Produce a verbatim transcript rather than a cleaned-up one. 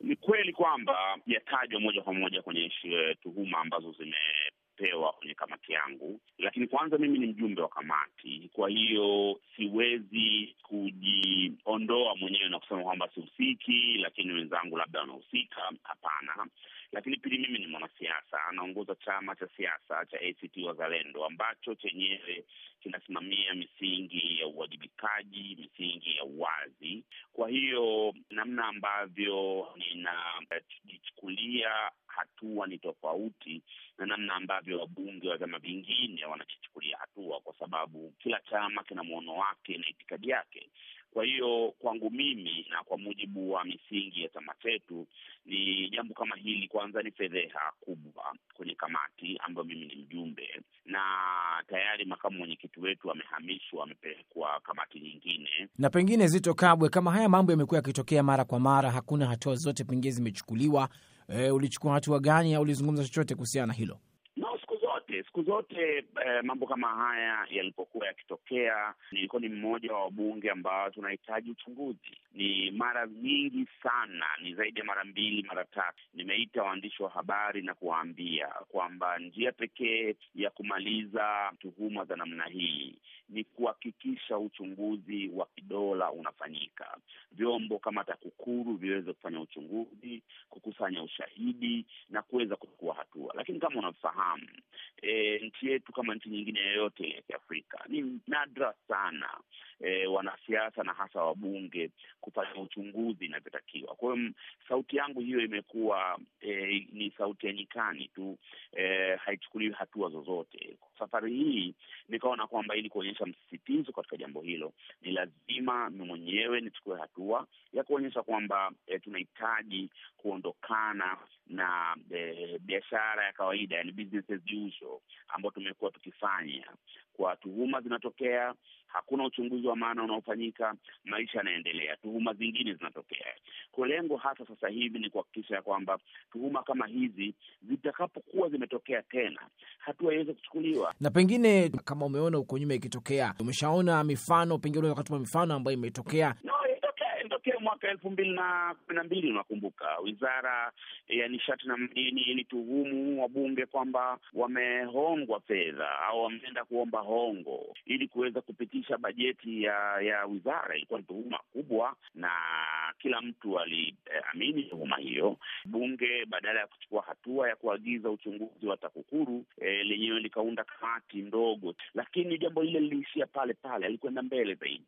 Ni kweli kwamba yatajwa moja kwa moja kwenye tuhuma ambazo zimepewa kwenye kamati yangu, lakini kwanza mimi ni mjumbe wa kamati, kwa hiyo siwezi kujiondoa mwenyewe na kusema kwamba sihusiki, lakini wenzangu labda wanahusika. Hapana. Lakini pili, mimi ni mwanasiasa, anaongoza chama cha siasa cha A C T Wazalendo ambacho chenyewe kinasimamia misingi ya uwajibikaji, misingi ya uwazi. Kwa hiyo namna ambavyo ninajichukulia hatua ni tofauti na namna ambavyo wabunge wa vyama vingine wanajichukulia hatua, kwa sababu kila chama kina muono wake na itikadi yake. Kwa hiyo kwangu mimi na kwa mujibu wa misingi ya chama chetu, ni jambo kama hili kwanza ni fedheha kubwa kwenye kamati ambayo mimi ni mjumbe, na tayari makamu mwenyekiti wetu amehamishwa, amepelekwa kamati nyingine. Na pengine Zitto Kabwe, kama haya mambo yamekuwa yakitokea mara kwa mara, hakuna hatua zote pengine zimechukuliwa, e, ulichukua hatua gani au ulizungumza chochote kuhusiana na hilo? Siku zote eh, mambo kama haya yalipokuwa yakitokea, nilikuwa ni mmoja wa wabunge ambao tunahitaji uchunguzi. Ni mara nyingi sana, ni zaidi ya mara mbili mara tatu, nimeita waandishi wa habari na kuwaambia kwamba njia pekee ya kumaliza tuhuma za namna hii ni kuhakikisha uchunguzi wa kidola unafanyika. Vyombo kama TAKUKURU viweze kufanya uchunguzi, kukusanya ushahidi na kuweza kuchukua hatua. Lakini kama unafahamu, E, nchi yetu kama nchi nyingine yoyote ya Kiafrika ni nadra sana e, wanasiasa na hasa wabunge kufanya uchunguzi inavyotakiwa. Kwa hiyo sauti yangu hiyo imekuwa e, ni sauti ya nyikani tu, e, haichukuliwi hatua zozote. Safari hii nikaona kwamba ili kuonyesha msisitizo katika jambo hilo, ni lazima mimi mwenyewe nichukue hatua ya kuonyesha kwamba e, tunahitaji kuondokana na e, biashara ya kawaida, yani business as usual, ambao tumekuwa tukifanya. Kwa tuhuma zinatokea, hakuna uchunguzi wa maana unaofanyika, maisha yanaendelea, tuhuma zingine zinatokea. Kwa lengo hasa sasa hivi ni kuhakikisha kwamba tuhuma kama hizi zitakapokuwa zimetokea tena, hatua iweze kuchukuliwa. Na pengine kama umeona huko nyuma ikitokea, umeshaona mifano, pengine unaweza kutupa mifano ambayo imetokea? No, mwaka elfu mbili na kumi na mbili unakumbuka, Wizara ya Nishati na Madini ilituhumu wabunge kwamba wamehongwa fedha au wameenda kuomba hongo ili kuweza kupitisha bajeti ya ya wizara. Ilikuwa ni tuhuma kubwa na kila mtu aliamini eh, tuhuma hiyo. Bunge badala ya kuchukua hatua ya kuagiza uchunguzi wa TAKUKURU, eh, lenyewe likaunda kamati ndogo, lakini jambo lile liliishia pale pale, alikwenda mbele zaidi.